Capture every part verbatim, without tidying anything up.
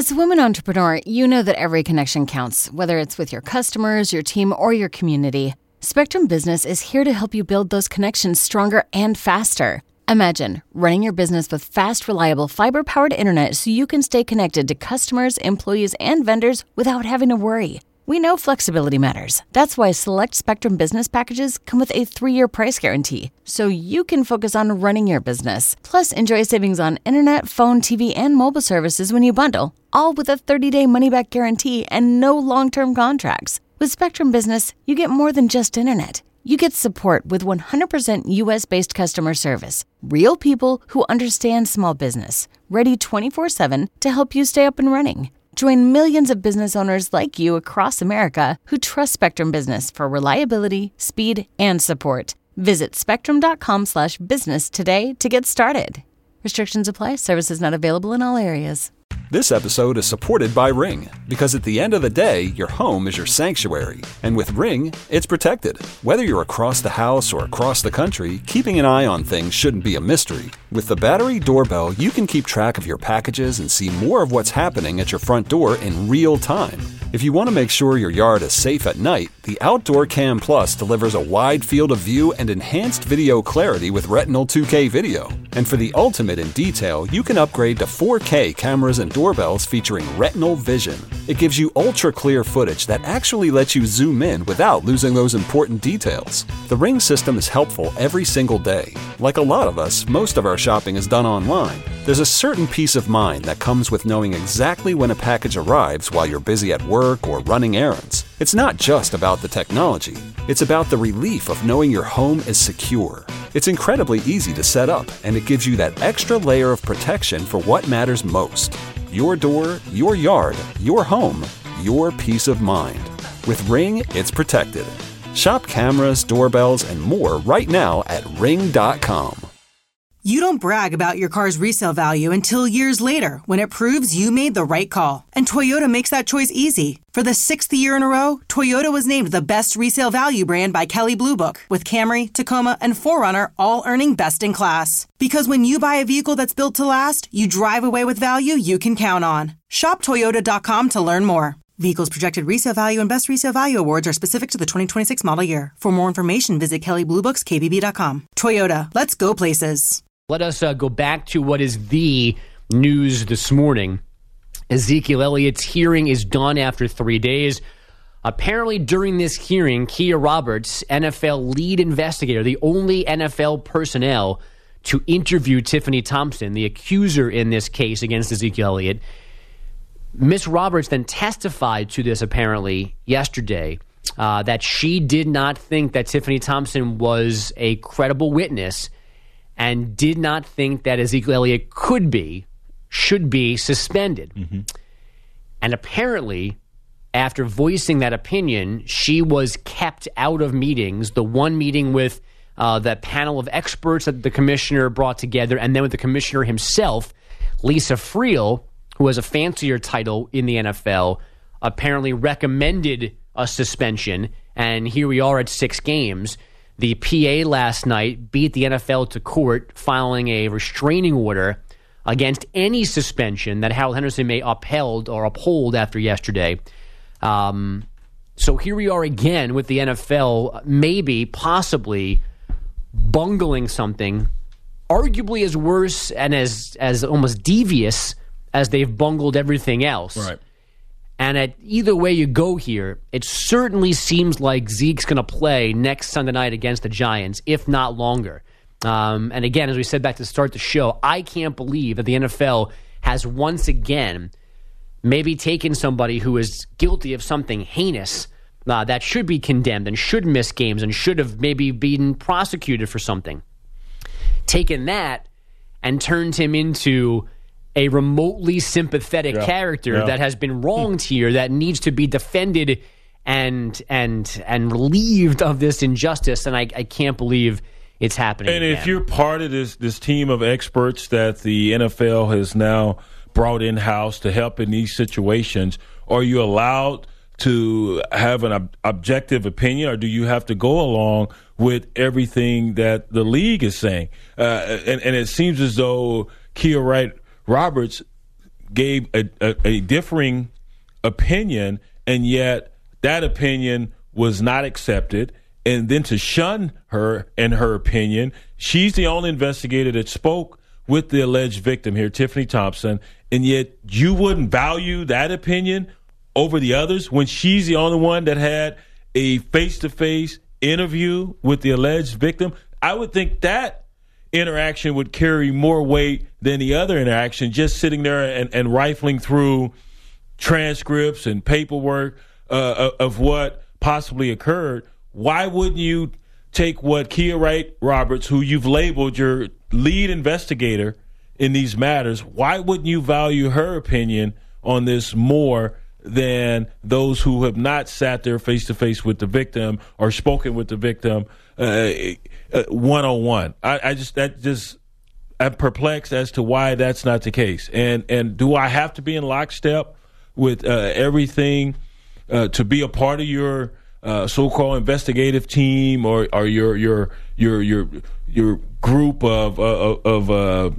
As a woman entrepreneur, you know that every connection counts, whether it's with your customers, your team, or your community. Spectrum Business is here to help you build those connections stronger and faster. Imagine running your business with fast, reliable, fiber-powered internet so you can stay connected to customers, employees, and vendors without having to worry. We know flexibility matters. That's why select Spectrum Business packages come with a three-year price guarantee, so you can focus on running your business. Plus, enjoy savings on internet, phone, T V, and mobile services when you bundle, all with a thirty-day money-back guarantee and no long-term contracts. With Spectrum Business, you get more than just internet. You get support with one hundred percent U S-based customer service. Real people who understand small business, ready twenty-four seven to help you stay up and running. Join millions of business owners like you across America who trust Spectrum Business for reliability, speed, and support. Visit spectrum.com slash business today to get started. Restrictions apply. Services not available in all areas. This episode is supported by Ring, because at the end of the day, your home is your sanctuary. And with Ring, it's protected. Whether you're across the house or across the country, keeping an eye on things shouldn't be a mystery. With the Battery Doorbell, you can keep track of your packages and see more of what's happening at your front door in real time. If you want to make sure your yard is safe at night, the Outdoor Cam Plus delivers a wide field of view and enhanced video clarity with Retinal two K video. And for the ultimate in detail, you can upgrade to four K cameras and doorbells featuring Retinal Vision. It gives you ultra-clear footage that actually lets you zoom in without losing those important details. The Ring system is helpful every single day. Like a lot of us, most of our shopping is done online. There's a certain peace of mind that comes with knowing exactly when a package arrives while you're busy at work or running errands. It's not just about the technology. It's about the relief of knowing your home is secure. It's incredibly easy to set up, and it gives you that extra layer of protection for what matters most. Your door, your yard, your home, your peace of mind. With Ring, it's protected. Shop cameras, doorbells, and more right now at ring dot com. You don't brag about your car's resale value until years later, when it proves you made the right call. And Toyota makes that choice easy. For the sixth year in a row, Toyota was named the best resale value brand by Kelley Blue Book, with Camry, Tacoma, and four runner all earning best in class. Because when you buy a vehicle that's built to last, you drive away with value you can count on. Shop Toyota dot com to learn more. Vehicles projected resale value and best resale value awards are specific to the twenty twenty-six model year. For more information, visit Kelley Blue Books K B B dot com. Toyota, let's go places. Let us uh, go back to what is the news this morning. Ezekiel Elliott's hearing is done after three days. Apparently, during this hearing, Kia Roberts, N F L lead investigator, the only N F L personnel to interview Tiffany Thompson, the accuser in this case against Ezekiel Elliott, Miss Roberts then testified to this apparently yesterday, uh, that she did not think that Tiffany Thompson was a credible witness and did not think that Ezekiel Elliott could be, should be suspended. Mm-hmm. And apparently, after voicing that opinion, she was kept out of meetings, the one meeting with uh, that panel of experts that the commissioner brought together, and then with the commissioner himself, Lisa Friel, who has a fancier title in the N F L, apparently recommended a suspension, and here we are at six games. The P A last night beat the N F L to court, filing a restraining order against any suspension that Harold Henderson may upheld or uphold after yesterday. Um, so here we are again with the N F L maybe, possibly bungling something arguably as worse and as, as almost devious as they've bungled everything else. Right. And at either way you go here, it certainly seems like Zeke's going to play next Sunday night against the Giants, if not longer. Um, and again, as we said back to start the show, I can't believe that the N F L has once again maybe taken somebody who is guilty of something heinous uh, that should be condemned and should miss games and should have maybe been prosecuted for something. Taken that and turned him into a remotely sympathetic yeah. character yeah. that has been wronged here, that needs to be defended and and and relieved of this injustice. And I, I can't believe it's happening And again. if you're part of this this team of experts that the N F L has now brought in-house to help in these situations, are you allowed to have an ob- objective opinion, or do you have to go along with everything that the league is saying? Uh, and, and it seems as though Kia Wright Roberts gave a, a, a differing opinion, and yet that opinion was not accepted. And then to shun her and her opinion, she's the only investigator that spoke with the alleged victim here, Tiffany Thompson, and yet you wouldn't value that opinion over the others when she's the only one that had a face-to-face interview with the alleged victim. I would think that interaction would carry more weight than the other interaction, just sitting there and, and rifling through transcripts and paperwork uh, of what possibly occurred. Why wouldn't you take what Kia Wright Roberts, who you've labeled your lead investigator in these matters, why wouldn't you value her opinion on this more than those who have not sat there face-to-face with the victim or spoken with the victim uh, uh, one-on-one? I, I just that just I'm perplexed as to why that's not the case. And and do I have to be in lockstep with uh, everything uh, to be a part of your Uh, so-called investigative team or, or your your your your your group of uh, of uh,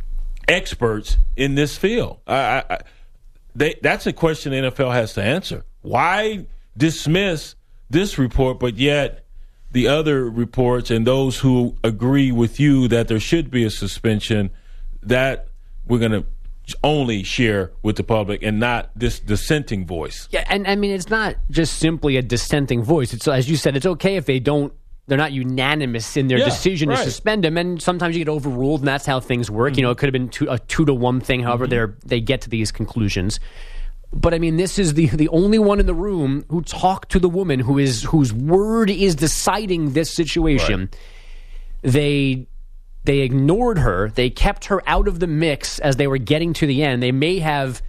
experts in this field? I, I, they, that's a question the N F L has to answer. Why dismiss this report, but yet the other reports and those who agree with you that there should be a suspension, that we're going to only share with the public and not this dissenting voice? Yeah, and I mean, it's not just simply a dissenting voice. It's, as you said, it's okay if they don't, they're not unanimous in their yeah, decision right. to suspend him, and sometimes you get overruled, and that's how things work. Mm-hmm. You know, it could have been two, a two to one thing, however mm-hmm. they they get to these conclusions. But I mean, this is the the only one in the room who talked to the woman who is whose word is deciding this situation. Right. They They ignored her. They kept her out of the mix as they were getting to the end. They may have,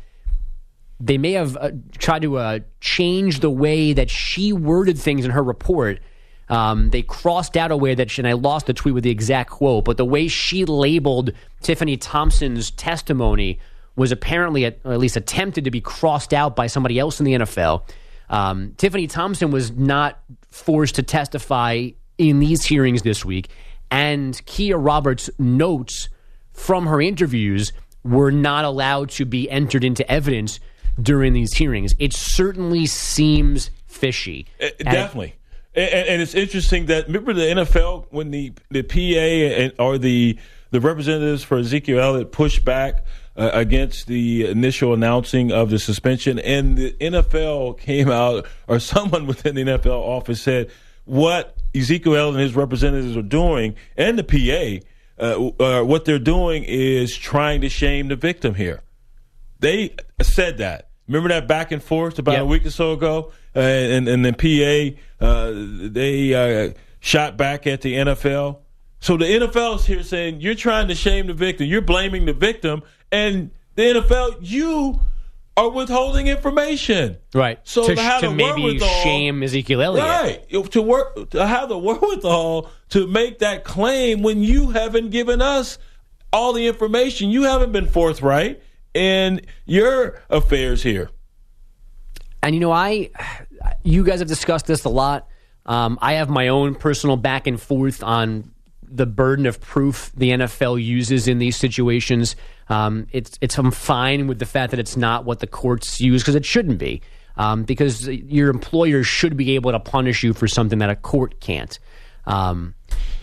they may have uh, tried to uh, change the way that she worded things in her report. Um, they crossed out a way that, she, and I lost the tweet with the exact quote, but the way she labeled Tiffany Thompson's testimony was apparently, at, or at least attempted to be crossed out by somebody else in the N F L. Um, Tiffany Thompson was not forced to testify in these hearings this week. And Kia Roberts' notes from her interviews were not allowed to be entered into evidence during these hearings. It certainly seems fishy. Uh, definitely. And, and it's interesting that, remember the N F L, when the, the P A and, or the, the representatives for Ezekiel Elliott pushed back uh, against the initial announcing of the suspension, and the N F L came out, or someone within the N F L office said, what Ezekiel Elliott and his representatives are doing, and the P A, uh, uh, what they're doing is trying to shame the victim here. They said that. Remember that back and forth about yep. a week or so ago? Uh, and, and the P A, uh, they uh, shot back at the N F L. So the N F L is here saying, you're trying to shame the victim. You're blaming the victim. And the N F L, you are withholding information. Right. So to, to have to the maybe wherewithal, shame Ezekiel Elliott. Right. To work to have the wherewithal to make that claim when you haven't given us all the information. You haven't been forthright in your affairs here. And you know, I you guys have discussed this a lot. Um, I have my own personal back and forth on the burden of proof the N F L uses in these situations. Um, it's it's I'm fine with the fact that it's not what the courts use, because it shouldn't be. Um, because your employer should be able to punish you for something that a court can't. Um,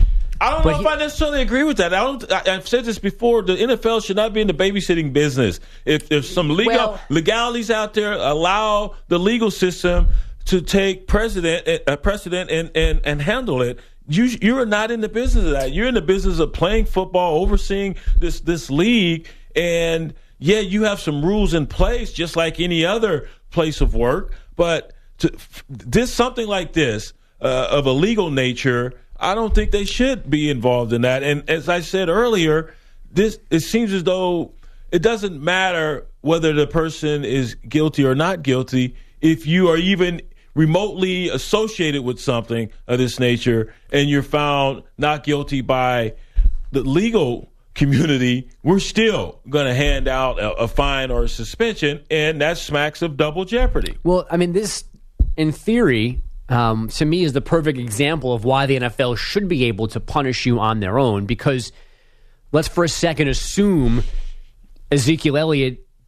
I don't know he, if I necessarily agree with that. I don't. I, I've said this before. The N F L should not be in the babysitting business. If there's some legal well, legalities out there, allow the legal system to take precedent, uh, precedent and, and, and handle it. You you are not in the business of that. You're in the business of playing football, overseeing this this league, and yeah, you have some rules in place, just like any other place of work. But to, this something like this uh, of a legal nature, I don't think they should be involved in that. And as I said earlier, this it seems as though it doesn't matter whether the person is guilty or not guilty if you are even remotely associated with something of this nature and you're found not guilty by the legal community. We're still going to hand out a, a fine or a suspension, and that smacks of double jeopardy. Well, I mean, this, in theory, um, to me is the perfect example of why the N F L should be able to punish you on their own, because let's for a second assume Ezekiel Elliott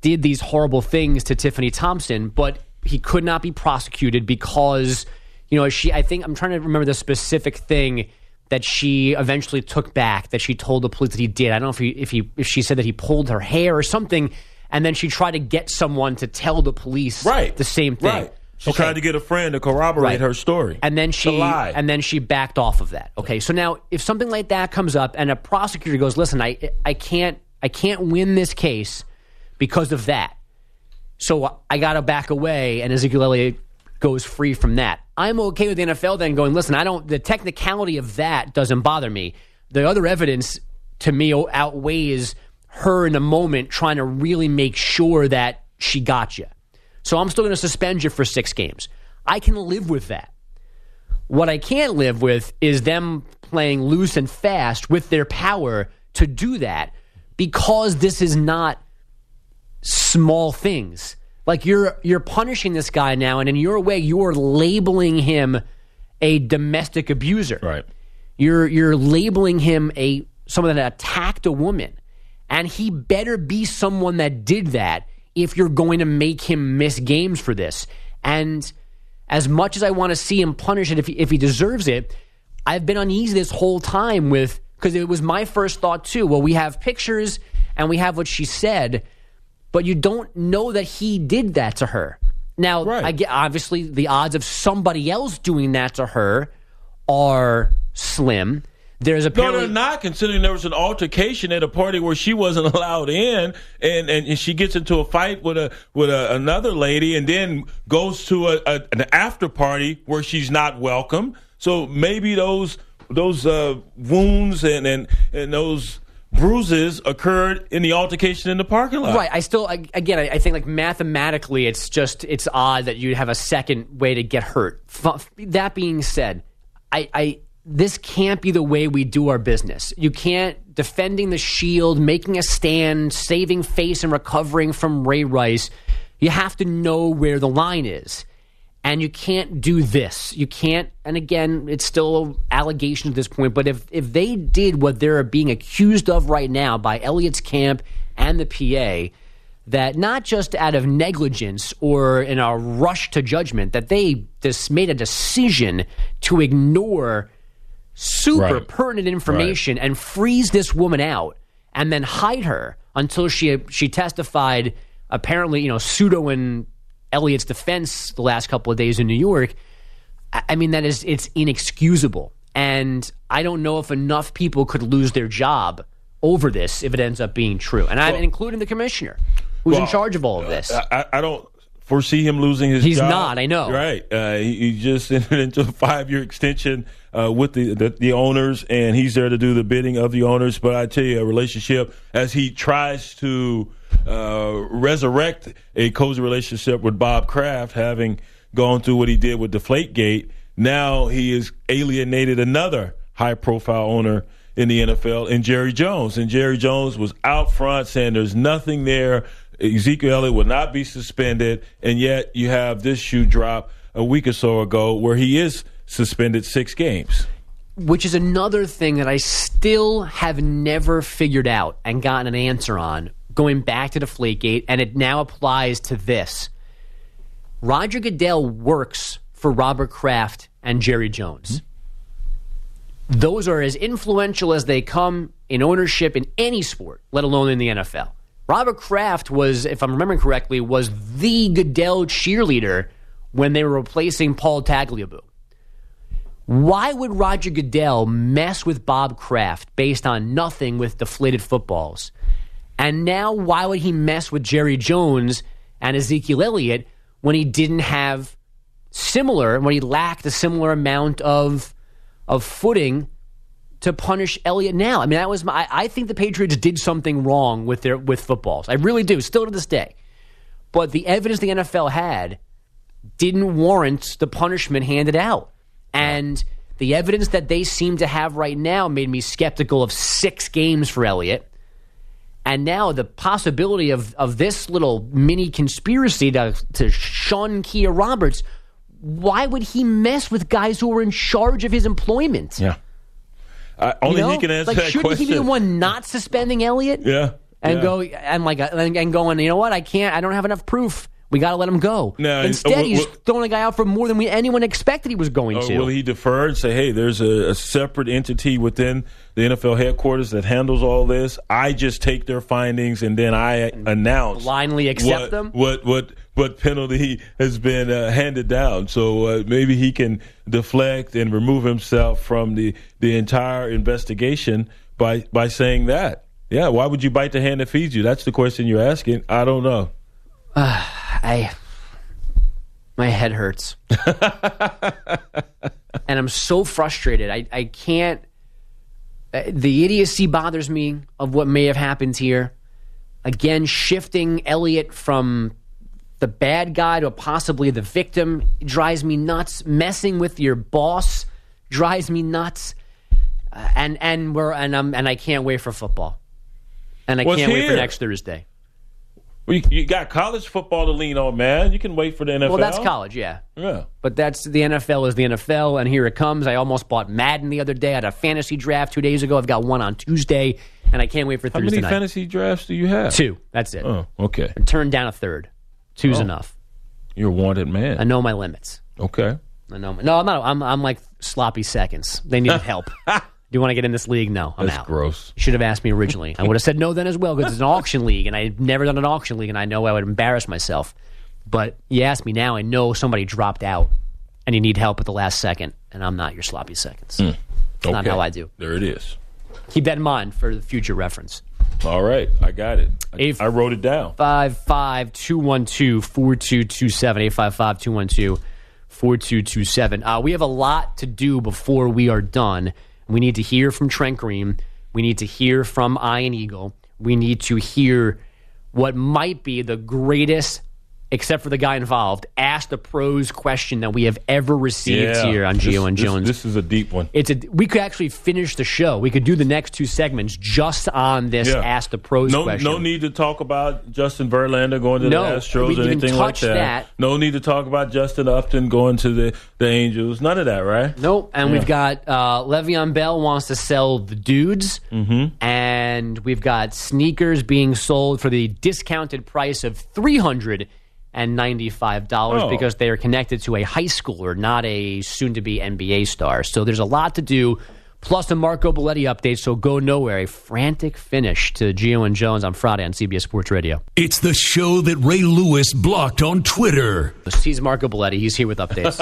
did these horrible things to Tiffany Thompson, but he could not be prosecuted because, you know, she, I think, I'm trying to remember the specific thing that she eventually took back, that she told the police that he did. I don't know if he, if he, if she said that he pulled her hair or something, and then she tried to get someone to tell the police right. the same thing. Right. She okay. tried to get a friend to corroborate right. her story. And then she lie. and then she backed off of that. Okay. So now if something like that comes up and a prosecutor goes, listen, I I can't I can't win this case because of that. So I gotta back away, and Ezekiel Elliott goes free from that. I'm okay with the N F L then going, listen, I don't, the technicality of that doesn't bother me. The other evidence to me outweighs her in a moment trying to really make sure that she got you. So I'm still going to suspend you for six games. I can live with that. What I can't live with is them playing loose and fast with their power to do that, because this is not small things. Like you're you're punishing this guy now, and in your way, you're labeling him a domestic abuser. Right. You're you're labeling him a someone that attacked a woman, and he better be someone that did that if you're going to make him miss games for this. And as much as I want to see him punish it if he, if he deserves it, I've been uneasy this whole time with, because it was my first thought too. Well, we have pictures and we have what she said, but you don't know that he did that to her. Now, right. I get, obviously, the odds of somebody else doing that to her are slim. There's apparently no, they're not, considering there was an altercation at a party where she wasn't allowed in, and, and she gets into a fight with a with a, another lady, and then goes to a, a, an after party where she's not welcome. So maybe those those uh, wounds and, and and those bruises occurred in the altercation in the parking lot. Right. I still, I, again, I, I think like mathematically, it's just, it's odd that you'd have a second way to get hurt. F- that being said, I, I, this can't be the way we do our business. You can't, defending the shield, making a stand, saving face and recovering from Ray Rice. You have to know where the line is. And you can't do this. You can't, and again, it's still an allegation at this point, but if, if they did what they're being accused of right now by Elliott's camp and the P A, that not just out of negligence or in a rush to judgment, that they just made a decision to ignore super right. pertinent information right. and freeze this woman out and then hide her until she she testified, apparently, you know, pseudo in Elliott's defense the last couple of days in New York. I mean, that is, it's inexcusable. And I don't know if enough people could lose their job over this if it ends up being true. And I'm well, including the commissioner who's well, in charge of all of this. I, I don't foresee him losing his He's job. He's not, I know. Right. Uh, he, he just entered into a five-year extension uh, with the, the, the owners, and he's there to do the bidding of the owners. But I tell you, a relationship, as he tries to uh, resurrect a cozy relationship with Bob Kraft, having gone through what he did with Deflategate, now he has alienated another high-profile owner in the N F L, in Jerry Jones. And Jerry Jones was out front saying there's nothing there. Ezekiel Elliott will not be suspended, and yet you have this shoe drop a week or so ago where he is suspended six games. Which is another thing that I still have never figured out and gotten an answer on, going back to Deflategate, and it now applies to this. Roger Goodell works for Robert Kraft and Jerry Jones. Mm-hmm. Those are as influential as they come in ownership in any sport, let alone in the N F L. Robert Kraft was, if I'm remembering correctly, was the Goodell cheerleader when they were replacing Paul Tagliabue. Why would Roger Goodell mess with Bob Kraft based on nothing with deflated footballs? And now why would he mess with Jerry Jones and Ezekiel Elliott when he didn't have similar, when he lacked a similar amount of of footing to punish Elliott now? I mean, that was my, I think the Patriots did something wrong with their with footballs. I really do, still to this day. But the evidence the N F L had didn't warrant the punishment handed out. And the evidence that they seem to have right now made me skeptical of six games for Elliott. And now the possibility of, of this little mini conspiracy to, to shun Kia Roberts, why would he mess with guys who are in charge of his employment? Yeah. Uh, only you know? he can answer like, that shouldn't question. Shouldn't he be the one not suspending Elliott? Yeah. and Yeah. go and like and, and going, you know what? I can't. I don't have enough proof. We got to let him go. No, Instead, uh, he's well, throwing a guy out for more than we, anyone expected he was going Uh, to. will he defer and say, hey, there's a, a separate entity within the N F L headquarters that handles all this? I just take their findings and then I announce blindly accept what, them? What what what penalty has been uh, handed down. So uh, maybe he can deflect and remove himself from the, the entire investigation by by saying that. Yeah, why would you bite the hand that feeds you? That's the question you're asking. I don't know. Uh, I, my head hurts. And I'm so frustrated. I, I can't, uh, the idiocy bothers me of what may have happened here. Again, shifting Elliott from the bad guy to possibly the victim drives me nuts. Messing with your boss drives me nuts. Uh, and and we're and I'm and I can't wait for football. And I What's can't wait for here? next Thursday. Well, you, you got college football to lean on, man. You can wait for the N F L. Well, that's college, yeah. Yeah. But that's the N F L is the N F L, and here it comes. I almost bought Madden the other day. I had a fantasy draft two days ago. I've got one on Tuesday, and I can't wait for How Thursday many night. fantasy drafts do you have? Two. That's it. Oh, okay. Turn down a third. Two's Oh. enough. You're a wanted man. I know my limits. Okay. I know. My, no, I'm not. I'm, I'm like sloppy seconds. They needed help. Do you want to get in this league? No, I'm That's out. gross. You should have asked me originally. I would have said no then as well because it's an auction league, and I've never done an auction league, and I know I would embarrass myself. But you asked me now, I know somebody dropped out, and you need help at the last second, and I'm not your sloppy seconds. Mm. It's not Okay. how I do. There it is. Keep that in mind for the future reference. All right. I got it. I, If- I wrote it down. five five two one two four two two seven eight five five two one two four two two seven. Uh, we have a lot to do before we are done. We need to hear from Trent Green. We need to hear from Ian Eagle. We need to hear what might be the greatest, except for the guy involved, Ask the Pros question that we have ever received Yeah. here on This- Gio and this, Jones. This is a deep one. It's a we could actually finish the show. We could do the next two segments just on this Yeah. Ask the Pros No, question. no need to talk about Justin Verlander going to No, the Astros we or didn't anything like touch that. that. No need to talk about Justin Upton going to the, the Angels. None of that, right? Nope. And Yeah. we've got uh, Le'Veon Bell wants to sell the dudes. Mm-hmm. And we've got sneakers being sold for the discounted price of three hundred ninety-five dollars Oh. because they are connected to a high schooler, not a soon-to-be N B A star. So there's a lot to do, plus a Marco Belletti update, so go nowhere. A frantic finish to Gio and Jones on Friday on C B S Sports Radio. It's the show that Ray Lewis blocked on Twitter. He's Marco Belletti. He's here with updates.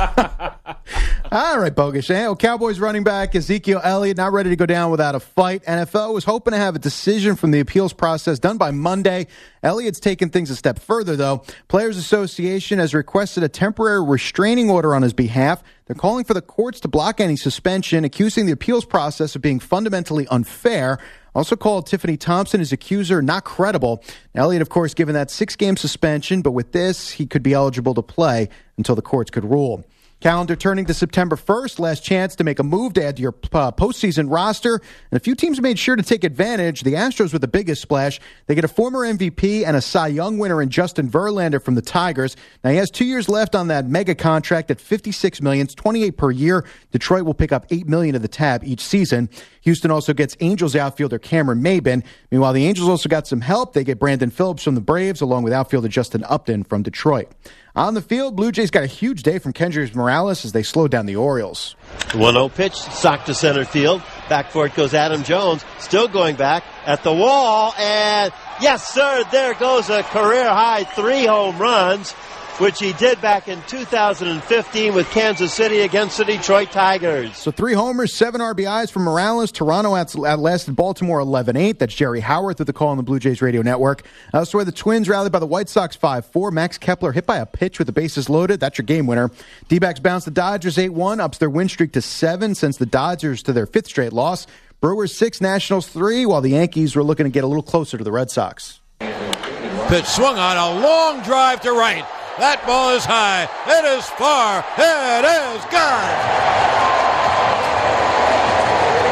All right, Bogus. Well, Cowboys running back Ezekiel Elliott not ready to go down without a fight. N F L was hoping to have a decision from the appeals process done by Monday. Elliott's taken things a step further, though. Players Association has requested a temporary restraining order on his behalf. They're calling for the courts to block any suspension, accusing the appeals process of being fundamentally unfair. Also called Tiffany Thompson, his accuser, not credible. Elliott, of course, given that six-game suspension, but with this, he could be eligible to play until the courts could rule. Calendar turning to September first, last chance to make a move to add to your uh, postseason roster. And a few teams made sure to take advantage. The Astros with the biggest splash. They get a former M V P and a Cy Young winner in Justin Verlander from the Tigers. Now, he has two years left on that mega contract at fifty-six million dollars, twenty-eight per year. Detroit will pick up eight million dollars of the tab each season. Houston also gets Angels outfielder Cameron Maybin. Meanwhile, the Angels also got some help. They get Brandon Phillips from the Braves, along with outfielder Justin Upton from Detroit. On the field, Blue Jays got a huge day from Kendrys Morales as they slowed down the Orioles. one oh pitch, socked to center field. Back for it goes Adam Jones, still going back at the wall, and yes, sir, there goes a career-high three home runs, which he did back in two thousand fifteen with Kansas City against the Detroit Tigers. So three homers, seven R B Is from Morales. Toronto outlasted Baltimore eleven eight. That's Jerry Howarth with the call on the Blue Jays radio network. Elsewhere, the Twins rallied by the White Sox five four. Max Kepler hit by a pitch with the bases loaded. That's your game winner. D-backs bounced the Dodgers eight one, ups their win streak to seven, sends the Dodgers to their fifth straight loss. Brewers six, Nationals three, while the Yankees were looking to get a little closer to the Red Sox. Pitch swung on, a long drive to right. That ball is high. It is far. It is gone.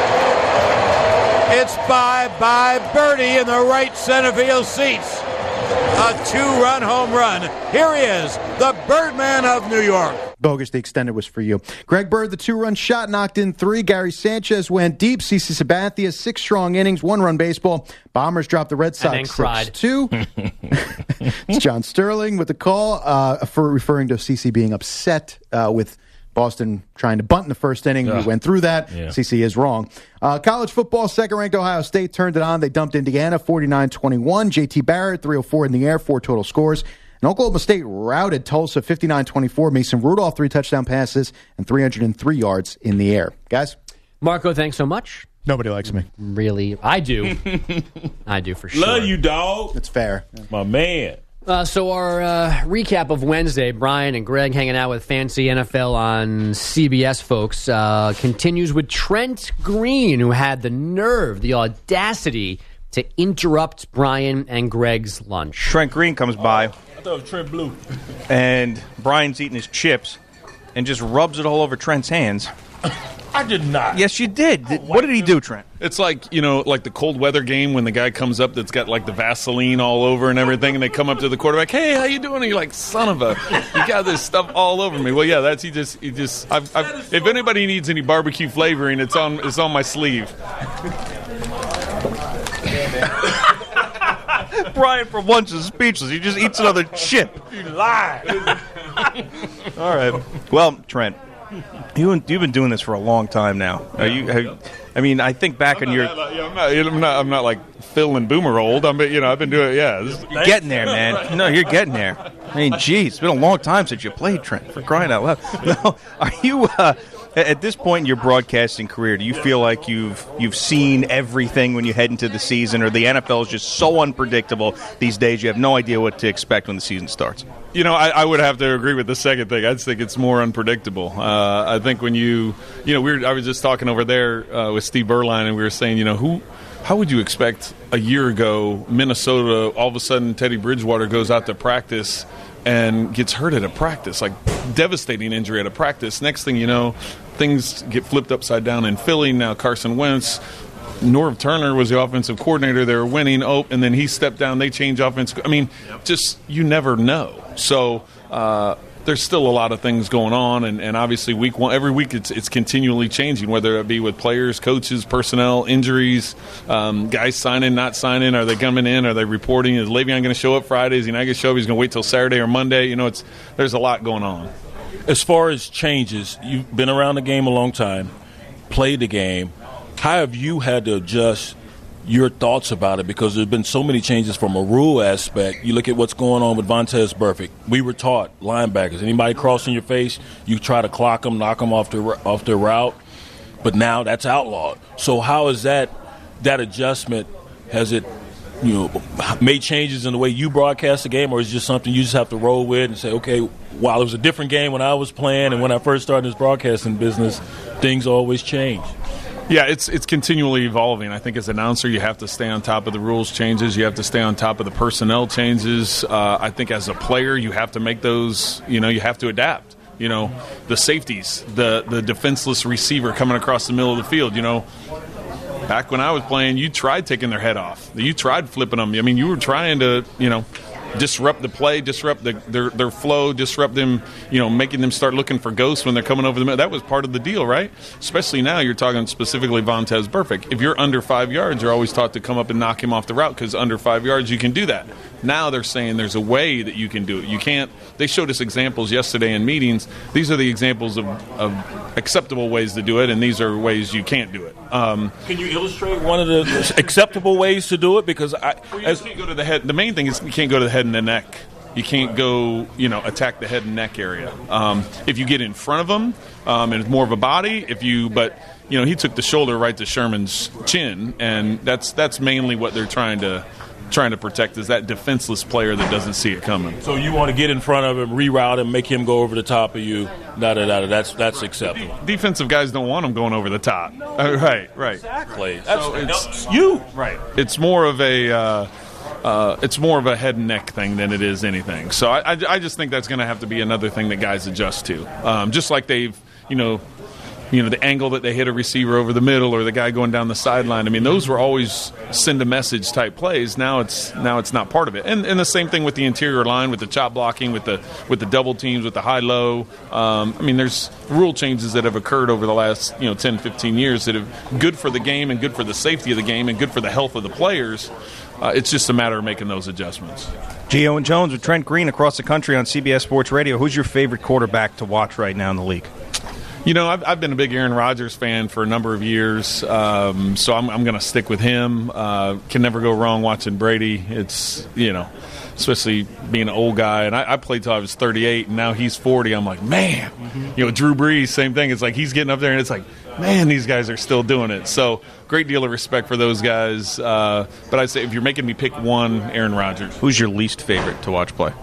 It's bye-bye birdie in the right center field seats. a two-run home run. Here he is, the Birdman of New York. Bogus, the extended was for you. Greg Bird, the two-run shot, knocked in three. Gary Sanchez went deep. CeCe Sabathia, six strong innings, one-run baseball. Bombers dropped the Red Sox six two. It's John Sterling with the call uh, for referring to CeCe being upset uh, with Boston trying to bunt in the first inning. Yeah. We went through that. Yeah. CeCe is wrong. Uh, college football, second-ranked Ohio State turned it on. They dumped Indiana forty-nine twenty-one. J T Barrett, three oh four in the air, four total scores. And Oklahoma State routed Tulsa fifty-nine twenty-four. Mason Rudolph, three touchdown passes and three hundred three yards in the air. Guys? Marco, thanks so much. Nobody likes me. Really? I do. I do, for sure. Love you, dog. It's fair. My man. Uh, so our uh, recap of Wednesday, Brian and Greg hanging out with Fancy N F L on C B S, folks, uh, continues with Trent Green, who had the nerve, the audacity to interrupt Brian and Greg's lunch. Trent Green comes by. I thought it was Trent Blue. And Brian's eating his chips and just rubs it all over Trent's hands. I did not. Yes, you did. Oh, what did he do, Trent? It's like, you know, like the cold weather game when the guy comes up that's got like the Vaseline all over and everything, and they come up to the quarterback, hey, how you doing? And you're like, son of a, you got this stuff all over me. Well, yeah, that's, he just, he just, I've, I've, if anybody needs any barbecue flavoring, it's on, it's on my sleeve. Brian, for once, is speechless. He just eats another chip. You lie. All right. Well, Trent, you, you've been doing this for a long time now. Are you? Are, I mean, I think back I'm on your. That, like, I'm, not, I'm not. I'm not like Phil and Boomer old. I'm. You know, I've been doing. Yeah. This, you're getting there, man. No, you're getting there. I mean, geez, it's been a long time since you played, Trent. For crying out loud. No, are you? Uh, At this point in your broadcasting career, do you feel like you've you've seen everything when you head into the season, or the N F L is just so unpredictable these days you have no idea what to expect when the season starts? You know, I, I would have to agree with the second thing. I just think it's more unpredictable. Uh, I think when you, you know, we were, I was just talking over there uh, with Steve Berline, and we were saying, you know, who, how would you expect a year ago Minnesota, all of a sudden Teddy Bridgewater goes out to practice and gets hurt at a practice, like devastating injury at a practice. Next thing you know, things get flipped upside down in Philly. Now Carson Wentz, Norv Turner was the offensive coordinator. They were winning. Oh, and then he stepped down. They change offense. I mean, just you never know. So uh, there's still a lot of things going on, and, and obviously week one, every week it's it's continually changing, whether it be with players, coaches, personnel, injuries, um, guys signing, not signing. Are they coming in? Are they reporting? Is Le'Veon going to show up Friday? Is he not going to show up? He's going to wait till Saturday or Monday. You know, it's there's a lot going on. As far as changes, you've been around the game a long time, played the game. How have you had to adjust your thoughts about it? Because there's been so many changes from a rule aspect. You look at what's going on with Vontaze Burfict. We were taught linebackers, anybody crossing your face, you try to clock them, knock them off their off their route. But now that's outlawed. So how is that that adjustment? Has it, you know, made changes in the way you broadcast the game, or is it just something you just have to roll with and say, okay, while it was a different game when I was playing and when I first started this broadcasting business, things always change? Yeah, it's it's continually evolving. I think as an announcer, you have to stay on top of the rules changes. You have to stay on top of the personnel changes. Uh, I think as a player, you have to make those, you know, you have to adapt. You know, the safeties, the, the defenseless receiver coming across the middle of the field, you know, back when I was playing, you tried taking their head off. You tried flipping them. I mean, you were trying to, you know, disrupt the play, disrupt the, their their flow, disrupt them, you know, making them start looking for ghosts when they're coming over the middle. That was part of the deal, right? Especially now, you're talking specifically Vontaze Burfict. If you're under five yards, you're always taught to come up and knock him off the route because under five yards, you can do that. Now they're saying there's a way that you can do it. You can't. They showed us examples yesterday in meetings. These are the examples of, of acceptable ways to do it, and these are ways you can't do it. Um, can you illustrate one of the acceptable ways to do it? Because I, well, you as, can't go to the head. The main thing is you can't go to the head and the neck. You can't go, you know, attack the head and neck area. Um, if you get in front of them, um, and it's more of a body. If you, but you know, he took the shoulder right to Sherman's chin, and that's that's mainly what they're trying to. trying to protect is that defenseless player that doesn't see it coming. So you want to get in front of him, reroute him, make him go over the top of you, da-da-da-da. That's that's acceptable. De- defensive guys don't want him going over the top. No, uh, right, right. Exactly. That's so it's, no, you. Right. It's more of a uh, uh, it's more of a head and neck thing than it is anything. So I, I, I just think that's going to have to be another thing that guys adjust to. Um, just like they've, you know, you know, the angle that they hit a receiver over the middle or the guy going down the sideline. I mean, those were always send a message type plays. Now it's now it's not part of it. And and the same thing with the interior line, with the chop blocking, with the with the double teams, with the high-low. Um, I mean, there's rule changes that have occurred over the last, you know, ten, fifteen years that have good for the game and good for the safety of the game and good for the health of the players. Uh, it's just a matter of making those adjustments. Gio and Jones with Trent Green across the country on C B S Sports Radio. Who's your favorite quarterback to watch right now in the league? You know, I've, I've been a big Aaron Rodgers fan for a number of years, um, so I'm, I'm going to stick with him. Uh, can never go wrong watching Brady. It's, you know, especially being an old guy. And I, I played till I was thirty-eight, and now he's forty. I'm like, man. Mm-hmm. You know, Drew Brees, same thing. It's like he's getting up there, and it's like, man, these guys are still doing it. So great deal of respect for those guys. Uh, but I'd say if you're making me pick one, Aaron Rodgers. Who's your least favorite to watch play?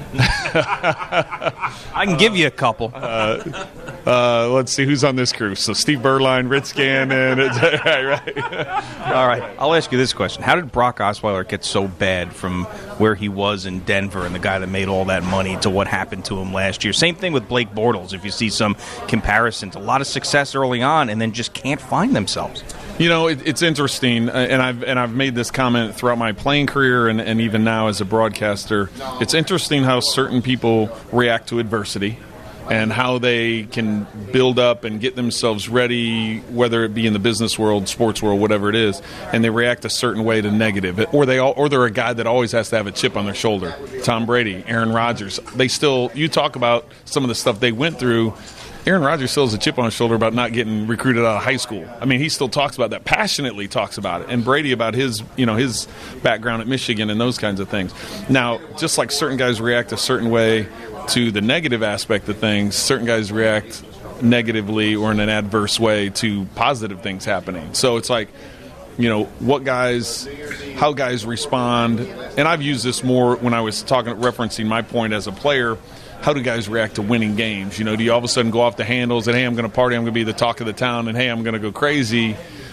I can give you a couple. Uh, uh, let's see who's on this crew. So Steve Berline, Rich Gannon. right, right. All right. I'll ask you this question. How did Brock Osweiler get so bad from where he was in Denver and the guy that made all that money to what happened to him last year? Same thing with Blake Bortles, if you see some comparisons. A lot of success early on and then just can't find themselves. You know, it, it's interesting, uh, and I've and I've made this comment throughout my playing career and, and even now as a broadcaster. It's interesting how certain people react to adversity and how they can build up and get themselves ready, whether it be in the business world, sports world, whatever it is, and they react a certain way to negative. Or, they all, or they're a guy that always has to have a chip on their shoulder. Tom Brady, Aaron Rodgers. They still, you talk about some of the stuff they went through. Aaron Rodgers still has a chip on his shoulder about not getting recruited out of high school. I mean, he still talks about that, passionately talks about it. And Brady about his, you know, his background at Michigan and those kinds of things. Now, just like certain guys react a certain way to the negative aspect of things, certain guys react negatively or in an adverse way to positive things happening. So it's like, you know, what guys, how guys respond. And I've used this more when I was talking, referencing my point as a player. How do guys react to winning games? You know, do you all of a sudden go off the handles and, hey, I'm going to party, I'm going to be the talk of the town, and, hey, I'm going to go crazy?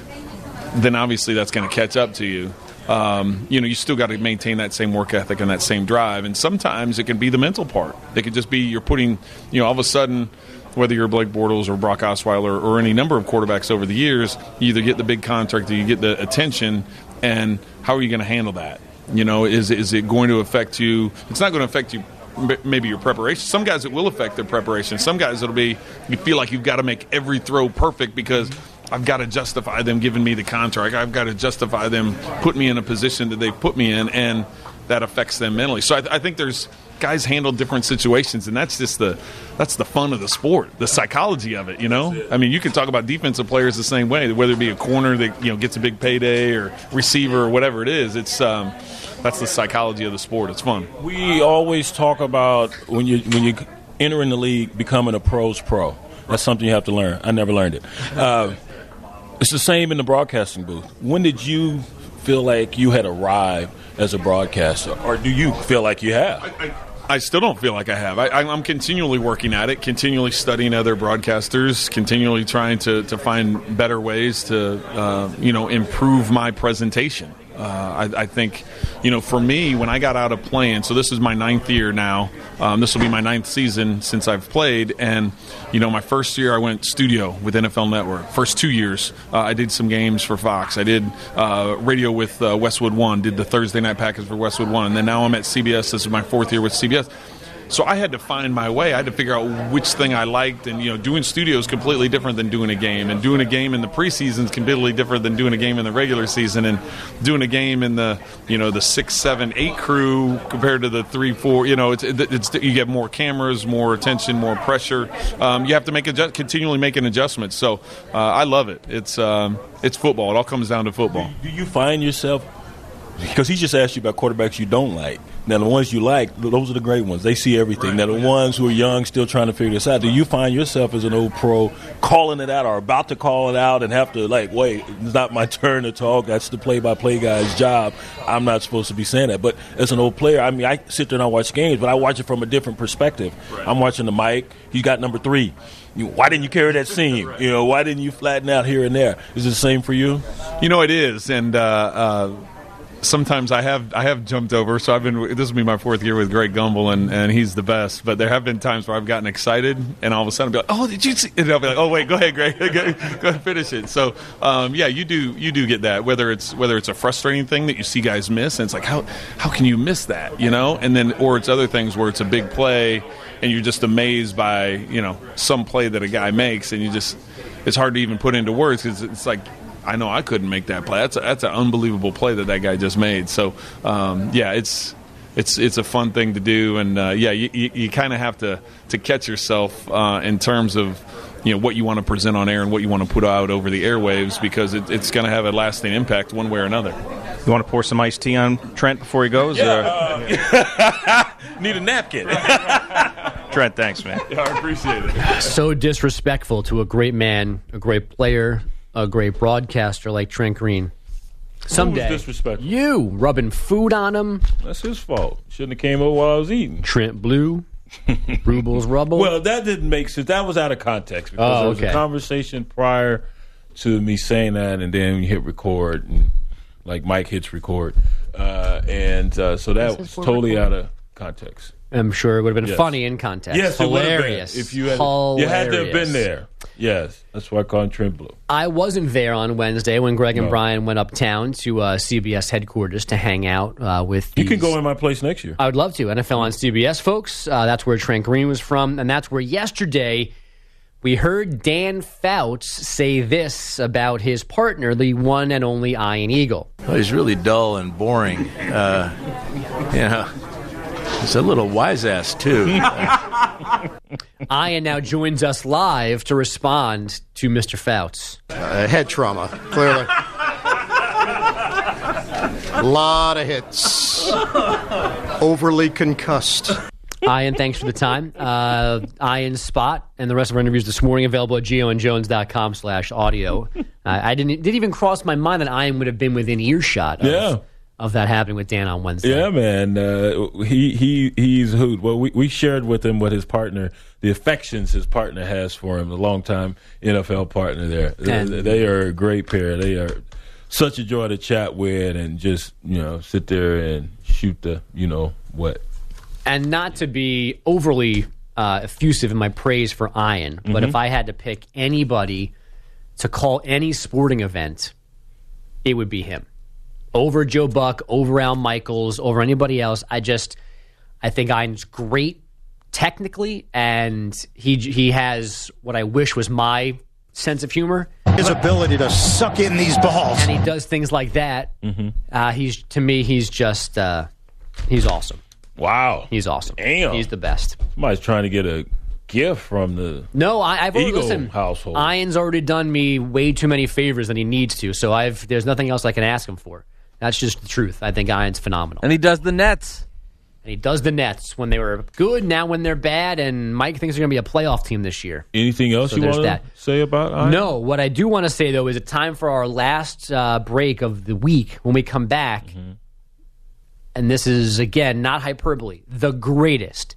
Then obviously that's going to catch up to you. Um, you know, you still got to maintain that same work ethic and that same drive. And sometimes it can be the mental part. It could just be you're putting, you know, all of a sudden, whether you're Blake Bortles or Brock Osweiler or any number of quarterbacks over the years, you either get the big contract or you get the attention, and how are you going to handle that? You know, is is it going to affect you? It's not going to affect you. Maybe your preparation. Some guys it will affect their preparation. Some guys it'll be you feel like you've got to make every throw perfect because I've got to justify them giving me the contract. I've got to justify them putting me in a position that they put me in, and that affects them mentally. So I, th- I think there's guys handle different situations, and that's just the that's the fun of the sport, the psychology of it. You know, I mean, you can talk about defensive players the same way, whether it be a corner that you know gets a big payday or receiver or whatever it is. It's um, that's the psychology of the sport. It's fun. We always talk about when you when you enter in the league, becoming a pro's pro. That's something you have to learn. I never learned it. Uh, it's the same in the broadcasting booth. When did you feel like you had arrived as a broadcaster, or do you feel like you have? I, I, I still don't feel like I have. I, I'm continually working at it, continually studying other broadcasters, continually trying to, to find better ways to, uh, you know, improve my presentation. Uh, I, I think, you know, for me, when I got out of playing, so this is my ninth year now. Um, this will be my ninth season since I've played. And, you know, my first year I went studio with N F L Network. First two years, uh, I did some games for Fox. I did uh, radio with uh, Westwood One, did the Thursday night package for Westwood One. And then now I'm at C B S. This is my fourth year with C B S. So I had to find my way. I had to figure out which thing I liked. And, you know, doing studio is completely different than doing a game. And doing a game in the preseason is completely different than doing a game in the regular season. And doing a game in the, you know, the six, seven, eight crew compared to the three, four, you know, it's, it's you get more cameras, more attention, more pressure. Um, you have to make adjust, continually making adjustments. So uh, I love it. It's um, it's football. It all comes down to football. Do you find yourself, because he just asked you about quarterbacks you don't like. Now, the ones you like, those are the great ones. They see everything. Right. Now, the ones who are young, still trying to figure this out, do you find yourself as an old pro calling it out or about to call it out and have to, like, wait, it's not my turn to talk. That's the play-by-play guy's job. I'm not supposed to be saying that. But as an old player, I mean, I sit there and I watch games, but I watch it from a different perspective. Right. I'm watching the mic. He's got number three. You, why didn't you carry that seam? Right. You know, why didn't you flatten out here and there? Is it the same for you? You know, it is. And, uh, uh sometimes I have I have jumped over. So I've been this will be my fourth year with Greg Gumbel, and, and he's the best. But there have been times where I've gotten excited, and all of a sudden I'll be like, "Oh, did you see?" And I'll be like, "Oh, wait, go ahead, Greg, go ahead, finish it." So um, yeah, you do you do get that. Whether it's whether it's a frustrating thing that you see guys miss, and it's like how how can you miss that, you know? And then or it's other things where it's a big play, and you're just amazed by you know some play that a guy makes, and you just it's hard to even put into words because it's like. I know I couldn't make that play. That's a, that's an unbelievable play that that guy just made. So, um, yeah, it's it's it's a fun thing to do, and uh, yeah, you, you, you kind of have to to catch yourself uh, in terms of you know what you want to present on air and what you want to put out over the airwaves because it, it's going to have a lasting impact one way or another. You want to pour some iced tea on Trent before he goes? Yeah, uh, need a napkin. Trent, thanks, man. Yeah, I appreciate it. So disrespectful to a great man, a great player, a great broadcaster like Trent Green. Someday, Who was disrespectful? You rubbing food on him. That's his fault. Shouldn't have came over while I was eating. Trent Blue, Rubel's Rubble. Well, that didn't make sense. That was out of context because Oh, there was okay. a conversation prior to me saying that, and then you hit record, and like Mike hits record, uh, and uh, so that was totally out of context. I'm sure it would have been Yes. funny in context. Yes, it would have been. Hilarious. If you had, Hilarious. you had to have been there. Yes, that's why I call him Trent Blue. I wasn't there on Wednesday when Greg and No. Brian went uptown to uh, C B S headquarters to hang out uh, with. You can these- go in my place next year. I would love to. N F L on C B S, folks. Uh, that's where Trent Green was from, and that's where yesterday we heard Dan Fouts say this about his partner, the one and only Ian Eagle. Well, he's really dull and boring. Uh, you know, he's a little wise ass too. Ian now joins us live to respond to Mister Fouts. Uh, head trauma, clearly. A lot of hits. Overly concussed. Ian, thanks for the time. Uh, Ian's spot and the rest of our interviews this morning available at geoandjones.com slash audio. Uh, I didn't didn't even cross my mind that Ian would have been within earshot of, Yeah. of that happening with Dan on Wednesday. Yeah, man. Uh, he he he's a hoot. Well, we, we shared with him what his partner, the affections his partner has for him, a longtime N F L partner there. And- they, they are a great pair. They are such a joy to chat with and just, you know, sit there and shoot the, you know, what. And not to be overly uh, effusive in my praise for Ian, but Mhm. if I had to pick anybody to call any sporting event, it would be him. Over Joe Buck, over Al Michaels, over anybody else. I just, I think Ian's great technically, and he he has what I wish was my sense of humor. His ability to suck in these balls. And he does things like that. Mm-hmm. Uh, he's to me, he's just, uh, he's awesome. Wow. He's awesome. Damn. He's the best. Somebody's trying to get a gift from the No, I, I've already Eagle listen. household. Ian's already done me way too many favors than he needs to, so I've there's nothing else I can ask him for. That's just the truth. I think Ian's phenomenal, And he does the Nets. and he does the Nets when they were good. Now when they're bad, and Mike thinks they're going to be a playoff team this year. Anything else So you there's want to that. say about Ian? No, what I do want to say though is it's time for our last uh, break of the week. When we come back, Mm-hmm. and this is again not hyperbole, the greatest,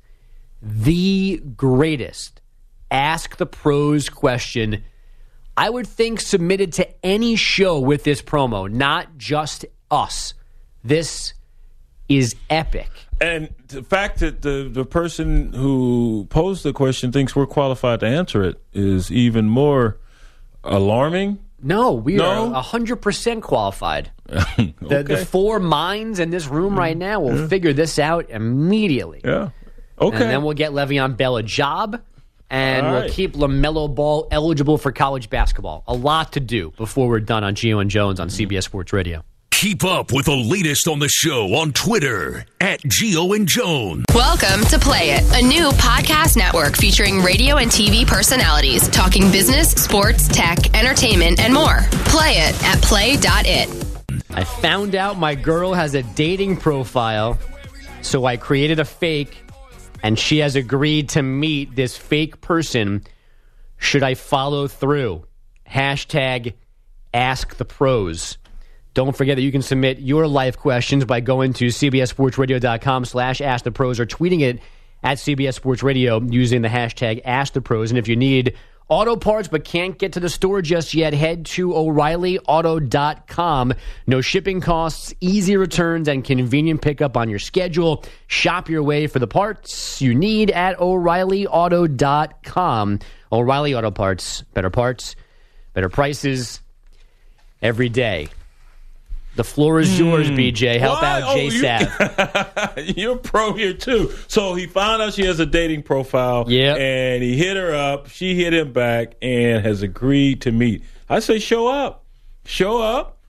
the greatest. Ask the Pros question. I would think submitted to any show with this promo, not just us. This is epic. And the fact that the, the person who posed the question thinks we're qualified to answer it is even more alarming. No, we No? are one hundred percent qualified. Okay. The, the four minds in this room right now will figure this out immediately. Yeah. Okay. And then we'll get Le'Veon Bell a job, and All we'll right. keep LaMelo Ball eligible for college basketball. A lot to do before we're done on Gio and Jones on C B S Sports Radio. Keep up with the latest on the show on Twitter at Gio and Jones. Welcome to Play It, a new podcast network featuring radio and T V personalities talking business, sports, tech, entertainment, and more. Play it at play dot it. I found out my girl has a dating profile, so I created a fake, and she has agreed to meet this fake person. Should I follow through? Hashtag Ask the Pros. Don't forget that you can submit your life questions by going to cbssportsradio.com slash ask the pros or tweeting it at C B S Sports Radio using the hashtag Ask the Pros. And if you need Auto parts but can't get to the store just yet? Head to O'Reilly Auto dot com. No shipping costs, easy returns, and convenient pickup on your schedule. Shop your way for the parts you need at O'Reilly Auto dot com. O'Reilly Auto Parts. Better parts, better prices every day. The floor is yours, B J. Help Why? out Jay oh, Sav. You, you're pro here, too. So he found out she has a dating profile, Yep. and he hit her up. She hit him back and has agreed to meet. I say show up. Show up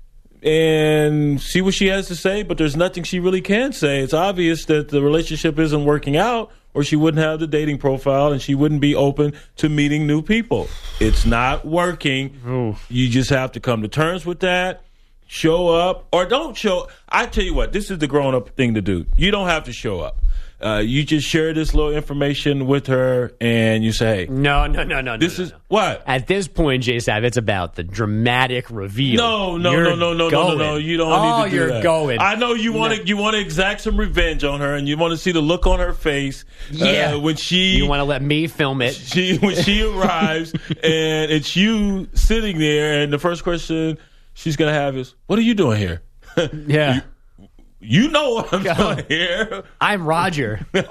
and see what she has to say, but there's nothing she really can say. It's obvious that the relationship isn't working out, or she wouldn't have the dating profile and she wouldn't be open to meeting new people. It's not working. Oof. You just have to come to terms with that. Show up or don't show. I tell you what, this is the grown-up thing to do. You don't have to show up. Uh, you just share this little information with her, and you say, hey, No, no, no, no. this no, is no. what? At this point, Jay Sav, it's about the dramatic reveal. No, no, You're no, no, no, no, going. no, no. You don't oh, need to do you're that. going. I know you want to. No. You want to exact some revenge on her, and you want to see the look on her face. Yeah. uh, when she You want to let me film it. she when she arrives, and it's you sitting there, and the first question she's gonna have is, "What are you doing here?" Yeah. You, you know what I'm doing here. I'm Roger. Oh,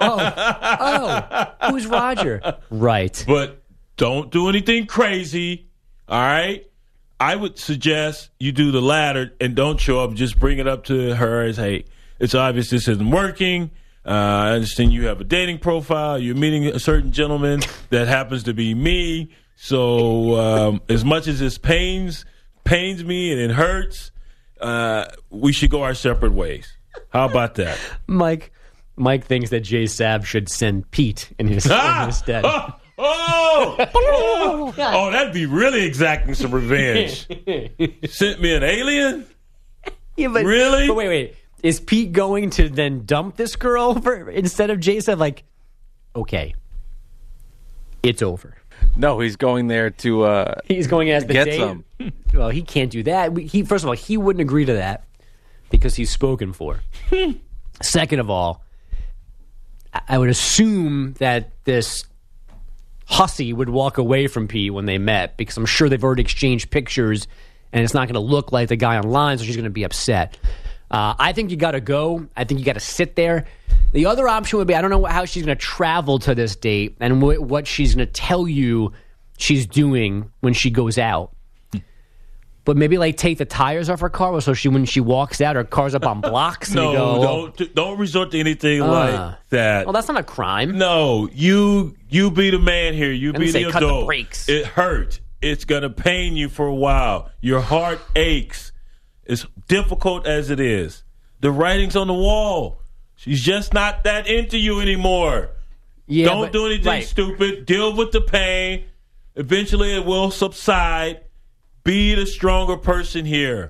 oh, who's Roger? Right. But don't do anything crazy, all right? I would suggest you do the latter and don't show up. Just bring it up to her as, hey, it's obvious this isn't working. Uh, I understand you have a dating profile. You're meeting a certain gentleman that happens to be me. So um, as much as this pains pains me and it hurts, uh, we should go our separate ways. How about that? Mike Mike thinks that Jay Sav should send Pete in his, Ah! in his stead. Oh, oh, oh, oh, that'd be really exacting some revenge. Sent me an alien? Yeah, but, Really? But wait, wait. Is Pete going to then dump this girl over instead of Jay Sav? Like, okay, it's over. No, he's going there to uh, He's going as the get date. some. Well, he can't do that. We- He first of all, he wouldn't agree to that because he's spoken for. Second of all, I- I would assume that this hussy would walk away from Pete when they met because I'm sure they've already exchanged pictures and it's not going to look like the guy online, so she's going to be upset. Uh, I think you got to go. I think you got to sit there. The other option would be I don't know how she's going to travel to this date and wh- what she's going to tell you she's doing when she goes out. But maybe like take the tires off her car so she when she walks out, her car's up on blocks. And No, you go, don't don't resort to anything Uh, like that. well, that's not a crime. No, you you be the man here. You And be say, the "Cut the adult. brakes." It hurt. It's gonna pain you for a while. Your heart aches. As difficult as it is, the writing's on the wall. She's just not that into you anymore. Yeah, don't but- do anything right. stupid. Deal with the pain. Eventually, it will subside. Be the stronger person here.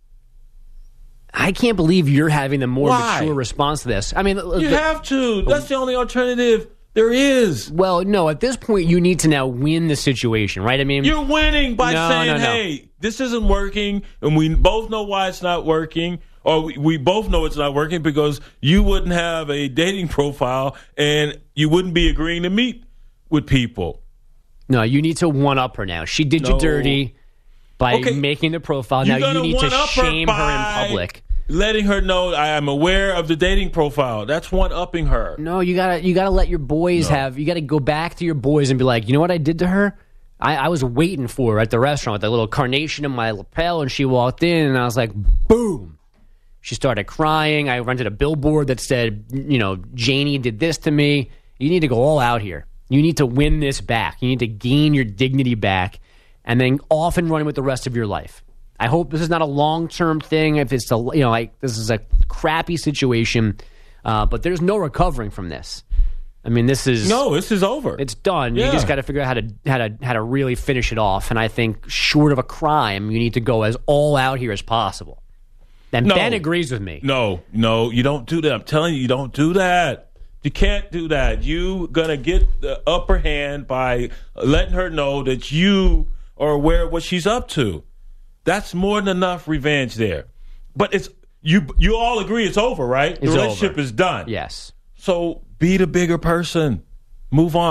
I can't believe you're having the more Why? mature response to this. I mean, You have to. That's the only alternative there is. Well, no, at this point, you need to now win the situation, right? I mean, You're winning by No, saying, no, no. hey, this isn't working, and we both know why it's not working, or we, we both know it's not working because you wouldn't have a dating profile and you wouldn't be agreeing to meet with people. No, you need to one-up her now. She did No. you dirty by Okay. making the profile. You're Now you gonna need to one-up her shame her, by in public. Letting her know I am aware of the dating profile. That's one-upping her. No, you gotta you gotta let your boys No. have. You gotta go back to your boys and be like, you know what I did to her? I, I was waiting for her at the restaurant with that little carnation in my lapel, and she walked in, and I was like, boom. She started crying. I rented a billboard that said, you know, Janie did this to me. You need to go all out here. You need to win this back. You need to gain your dignity back, and then off and running with the rest of your life. I hope this is not a long-term thing. If it's, a, you know, like this is a crappy situation, uh, but there's no recovering from this. I mean, this is No, this is over. It's done. Yeah. You just got to figure out how to how to how to really finish it off. And I think, short of a crime, you need to go as all out here as possible. And No. Ben agrees with me. No, no, you don't do that. I'm telling you, you don't do that. You can't do that. You gonna get the upper hand by letting her know that you are aware of what she's up to. That's more than enough revenge there. But it's you. You all agree it's over, right? It's the relationship over. is done. Yes. So be the bigger person. Move on.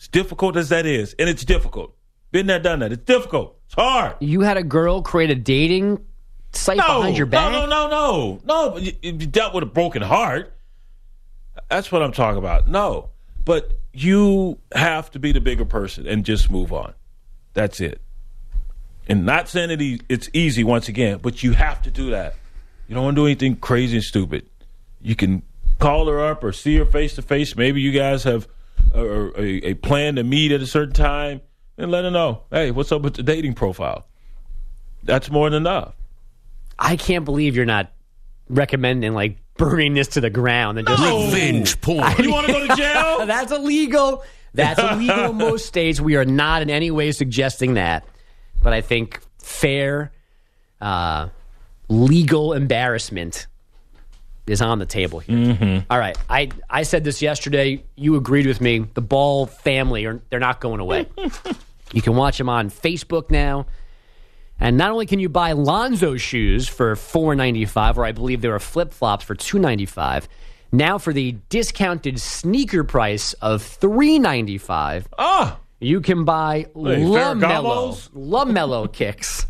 As difficult as that is, and it's difficult. Been there, done that. It's difficult. It's hard. You had a girl create a dating site no, behind your back? No, no, no, no. No, but you, you dealt with a broken heart. That's what I'm talking about. No. But you have to be the bigger person and just move on. That's it. And not saying that it's easy once again, but you have to do that. You don't want to do anything crazy and stupid. You can call her up or see her face to face. Maybe you guys have a, a, a plan to meet at a certain time and let her know, hey, what's up with the dating profile? That's more than enough. I can't believe you're not recommending, like, burning this to the ground. And just no. Revenge porn. I mean, you want to go to jail? That's illegal. That's illegal in most states. We are not in any way suggesting that. But I think fair, uh, legal embarrassment is on the table here. Mm-hmm. All right. I, I said this yesterday. You agreed with me. The Ball family, are they're not going away. You can watch them on Facebook now. And not only can you buy Lonzo shoes for four ninety-five, or I believe there are flip-flops for two ninety-five, now for the discounted sneaker price of three ninety-five, ah, you can buy Wait, LaMelo, LaMelo kicks.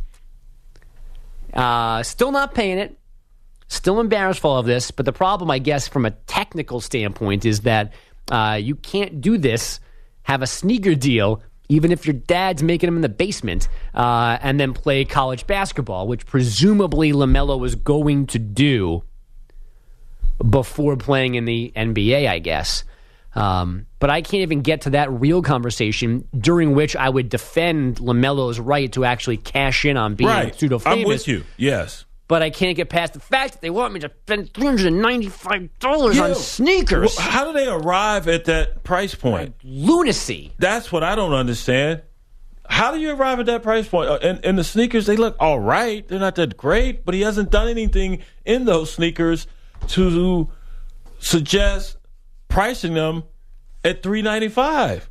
Uh, still not paying it. Still embarrassed for all of this. But the problem, I guess, from a technical standpoint is that uh, you can't do this, have a sneaker deal, even if your dad's making them in the basement, uh, and then play college basketball, which presumably LaMelo was going to do before playing in the N B A, I guess. Um, but I can't even get to that real conversation during which I would defend LaMelo's right to actually cash in on being right. pseudo-famous. I'm with you, yes. But I can't get past the fact that they want me to spend three hundred ninety-five dollars yeah. on sneakers. Well, how do they arrive at that price point? Lunacy. That's what I don't understand. How do you arrive at that price point? And, and the sneakers, they look all right. They're not that great, but he hasn't done anything in those sneakers to suggest pricing them at three ninety-five.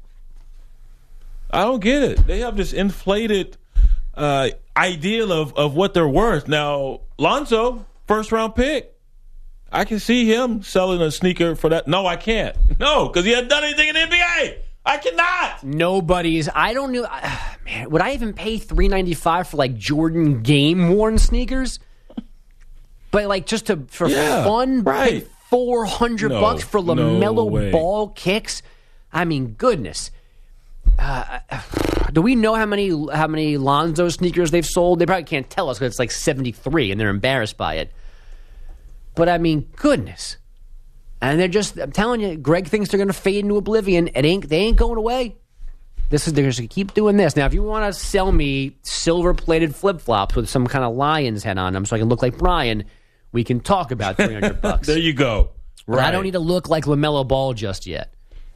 I don't get it. They have this inflated uh, ideal of, of what they're worth. Now, Lonzo, first round pick. I can see him selling a sneaker for that. No, I can't. No, because he hasn't done anything in the N B A. I cannot. Nobody's. I don't know. Uh, man, would I even pay three ninety-five for like Jordan game worn sneakers? But like just to for yeah, fun, right? Four hundred no, bucks for LaMelo no ball kicks. I mean, goodness. Uh, do we know how many how many Lonzo sneakers they've sold? They probably can't tell us because it's like seventy-three, and they're embarrassed by it. But I mean, goodness. And they're just, I'm telling you, Greg thinks they're going to fade into oblivion. It ain't, they ain't going away. This is, they're just going to keep doing this. Now, if you want to sell me silver-plated flip-flops with some kind of lion's head on them so I can look like Brian, we can talk about three hundred bucks. There you go. Right. But I don't need to look like LaMelo Ball just yet.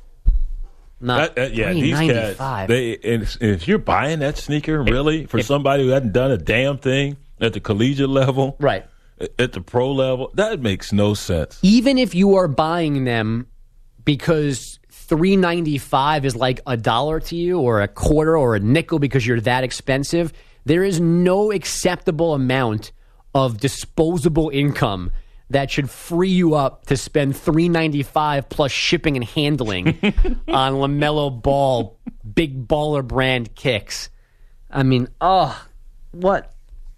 Not that, uh, yeah, these cats, they, and if you're buying that sneaker, really, for if, somebody who hasn't done a damn thing at the collegiate level, right, at the pro level, that makes no sense. Even if you are buying them because three ninety-five is like a dollar to you, or a quarter, or a nickel because you're that expensive, there is no acceptable amount of disposable income that should free you up to spend three ninety-five plus shipping and handling on LaMelo Ball big baller brand kicks. I mean, oh, what?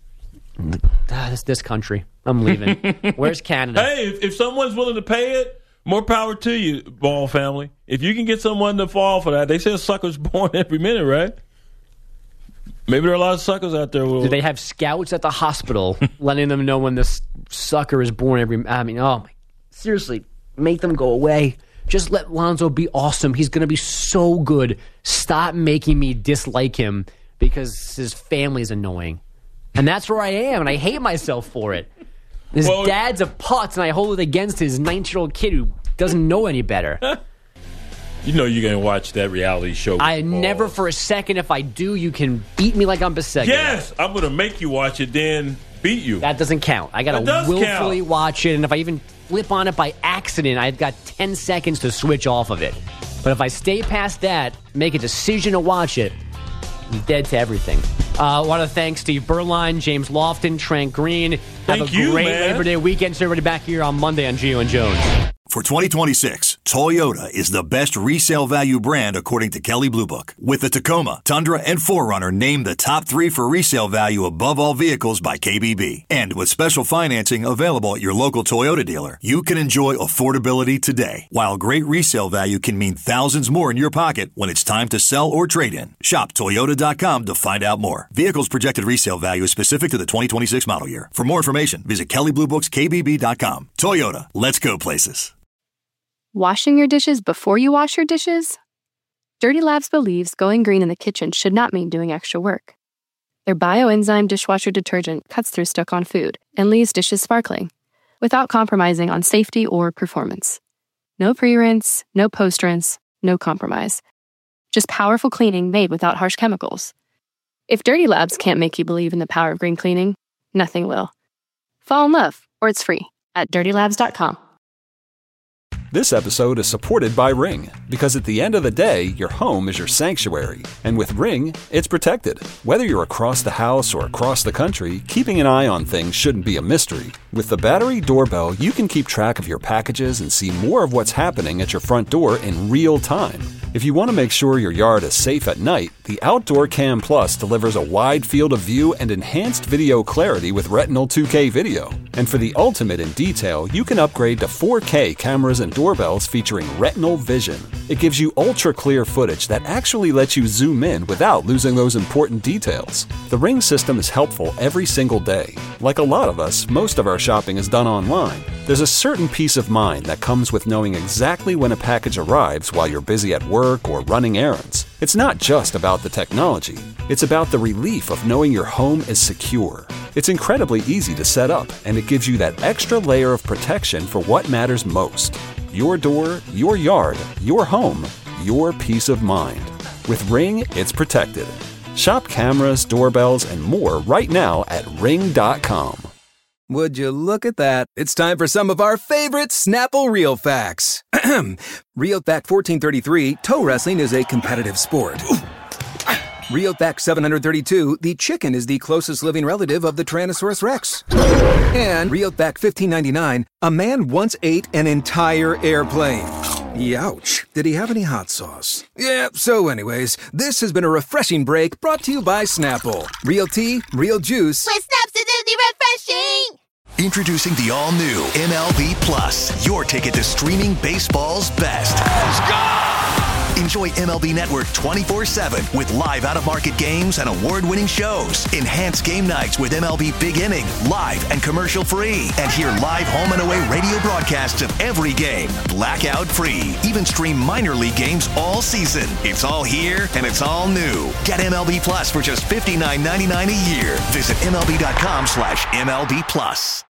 Ah, this this country. I'm leaving. Where's Canada? Hey, if, if someone's willing to pay it, more power to you, Ball family. If you can get someone to fall for that, they say a sucker's born every minute, right? Maybe there are a lot of suckers out there. Will... Do they have scouts at the hospital letting them know when this sucker is born every... I mean, oh, my... Seriously, make them go away. Just let Lonzo be awesome. He's going to be so good. Stop making me dislike him because his family's annoying. And that's where I am, and I hate myself for it. His well, dad's a putz, and I hold it against his nineteen-year-old kid who doesn't know any better. You know you're going to watch that reality show. I Ball. Never for a second. If I do, you can beat me like I'm Biseglia. Yes, I'm going to make you watch it, then beat you. That doesn't count. I got to willfully count. Watch it, and if I even flip on it by accident, I've got ten seconds to switch off of it. But if I stay past that, make a decision to watch it, I'm dead to everything. I uh, want to thank Steve Berline, James Lofton, Trent Green. Thank Have a you, great man. Labor Day weekend. So everybody back here on Monday on Gio and Jones. For twenty twenty-six, Toyota is the best resale value brand according to Kelley Blue Book, with the Tacoma, Tundra, and four runner named the top three for resale value above all vehicles by K B B. And with special financing available at your local Toyota dealer, you can enjoy affordability today, while great resale value can mean thousands more in your pocket when it's time to sell or trade in. Shop Toyota dot com to find out more. Vehicles projected resale value is specific to the twenty twenty-six model year. For more information, visit Kelley Blue Books K B B dot com. Toyota, let's go places. Washing your dishes before you wash your dishes? Dirty Labs believes going green in the kitchen should not mean doing extra work. Their bioenzyme dishwasher detergent cuts through stuck-on food and leaves dishes sparkling, without compromising on safety or performance. No pre-rinse, no post-rinse, no compromise. Just powerful cleaning made without harsh chemicals. If Dirty Labs can't make you believe in the power of green cleaning, nothing will. Fall in love, or it's free, at dirty labs dot com. This episode is supported by Ring, because at the end of the day, your home is your sanctuary. And with Ring, it's protected. Whether you're across the house or across the country, keeping an eye on things shouldn't be a mystery. With the battery doorbell, you can keep track of your packages and see more of what's happening at your front door in real time. If you want to make sure your yard is safe at night, the Outdoor Cam Plus delivers a wide field of view and enhanced video clarity with Retinal two K video. And for the ultimate in detail, you can upgrade to four K cameras and doorbells featuring Retinal Vision. It gives you ultra-clear footage that actually lets you zoom in without losing those important details. The Ring system is helpful every single day. Like a lot of us, most of our shopping is done online. There's a certain peace of mind that comes with knowing exactly when a package arrives while you're busy at work or running errands. It's not just about the technology. It's about the relief of knowing your home is secure. It's incredibly easy to set up, and it gives you that extra layer of protection for what matters most. Your door, your yard, your home, your peace of mind. With Ring, it's protected. Shop cameras, doorbells, and more right now at ring dot com. Would you look at that? It's time for some of our favorite Snapple Real Facts. Real Fact fourteen thirty-three, toe wrestling is a competitive sport. Real Fact seven hundred thirty-two, the chicken is the closest living relative of the Tyrannosaurus Rex. And Real Fact fifteen ninety-nine, a man once ate an entire airplane. Youch. Did he have any hot sauce? Yeah, so anyways, this has been a refreshing break brought to you by Snapple. Real tea, real juice. With Snaps, it's refreshing! Introducing the all-new M L B Plus, your ticket to streaming baseball's best. Let's go! Enjoy M L B Network twenty-four seven with live out-of-market games and award-winning shows. Enhance game nights with M L B Big Inning, live and commercial-free. And hear live home and away radio broadcasts of every game, blackout-free. Even stream minor league games all season. It's all here, and it's all new. Get M L B Plus for just fifty-nine ninety-nine a year. Visit M L B dot com slash M L B Plus.